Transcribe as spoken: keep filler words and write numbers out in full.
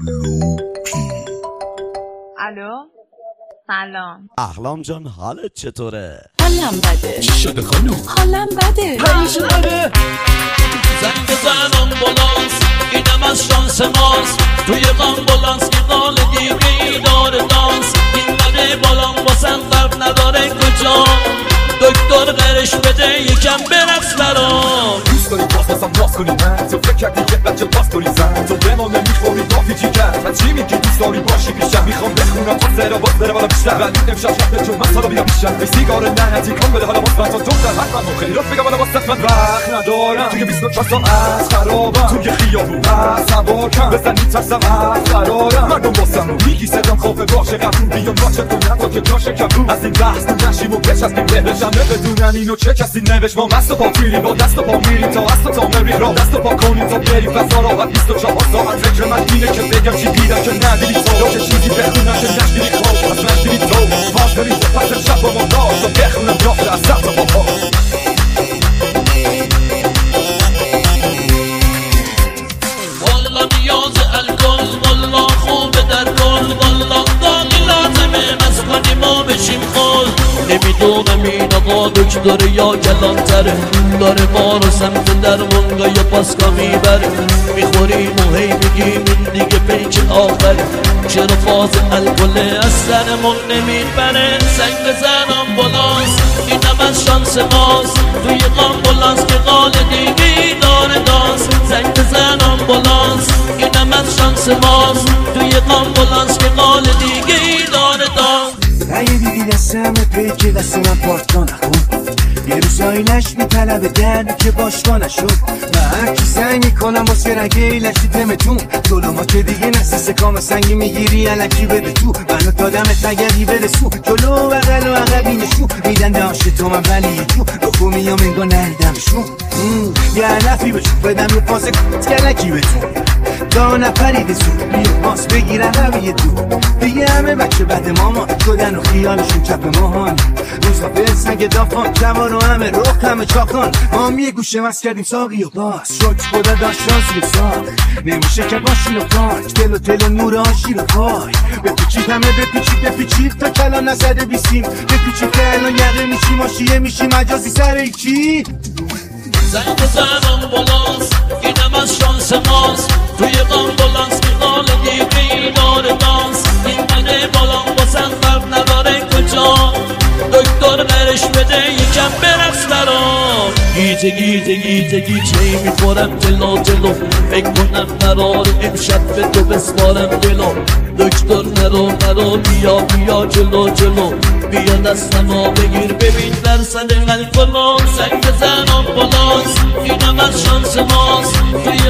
الو سلام. احلام جان حالت چطوره؟ حالم بده. چی شده خانوم؟ حالم بده. حالش بده. زنگ بزن آمبولانس، اینم از شانس ماست. توی آمبولانس که قال دیگه داره دانس. این بده بالام واسم فرق نداره کجا. دکتر قرش بده یکم برقص برام. دوست داری باز بازم باز کنی من تو فکر کردی که بچه باز داری زن تو به ما نمیخوری دافیجی کرد من چی میگی دوست داری باشی پیشم میخوام بخونم تو سر باز بره بالا بیشتر ولی امشب شب چون من سالا بیام بیشتر به سیگار لعنتی کن بده حالا باز تا دکتر حتما خیلی راست بگم حالا باز من وقت ندارم توی بیست و چهار ساعت خرابم توی خیابون از هوا کم بزن میترسم از قرارم مردم واسم رو میگی صدام خوفه باشه قبول بیام باشه تو نبا که جاشه کبون از این بحث تو نشیم و بچسبیم بهشم بدونن اینو چه کسی نوشت ما مست و پا میریم با دست و پا میریم تا هست و تا میریم را دست و پا کنیم تا بریم فضا را و بیست و چهار ساعت فکر من اینه که بگم چی دیدم که ندیدی تو یا که چیزی بخونم که نشدیدی خواب از نشدیدی تو باز بریم تا پس شب با ما داشت تا بخونم جافت از سخت و پا والا نیاز الکل والا خوبه در گل والا دامی لازمه از کنی ما بشیم خل نمیدونم این آقا دکتر یا کلانتره داره ما رو سمت درمونگا یا پاسکا میبره میخوریم و هی میگیم این دیگه پیچ آخره چرا فاز الکل از سرمون نمیبره سنگ بزن آمبولانس اینم از شانس ماست توی آمبولانس که قال دیگی داره دانس سنگ بزن آمبولانس اینم از شانس ماست توی آمبولانس که قال دیگی داره دانس اگه دیدی دستم پیچه دست من پارت نکن یه روزایی لش میطلبه دردی که باشگاه نشد من هرچی سنگ میکنم باز که رگه لشی تمتون جلو که دیگه نسیسه کام سنگی میگیری علکی بده تو منو دادمت نگردی برسو جلو و بغل و عقبی نشون میدن داشته تو من ولی تو رو میام انگاه نهیدمشون یه علفی بشون بدم یه پاس کلکی بتون دا نپرید زود بیو پاس بگیرن روی دو دیگه همه بچه بد ماما شدن و خیالشون چپ ماهان روزا به سنگ دافان جوان و همه رخ همه چاقان ما هم یه گوشه مست کردیم ساقی و باز شد خدا داشت رازی و ساق نمیشه که باشی و پاک دل و تل و نور آشی و پای بپیچید همه بپیچید بپیچید تا کلان نزده بیسیم بپیچید که الان یقه میشیم آشیه میشیم مجازی سر ایکی زنگ بزن آمبولانس اینم از شانس ماست توی آمبولانس که قال دیگه داره دانس این منه بالام باسم فرق نداره کجا دکتر قرش بده یکم برقص برام گیجه گیجه گیجه گیجه میخورم جلو جلو فکر کنم قرار امشب به تو بسپارم دلو دکتر نرو نرو بیا بیا جلو جلو بیا دستمو بگیر ببین درصد الکل سنگ بزن آمبولانس اینم از شانس ماست توی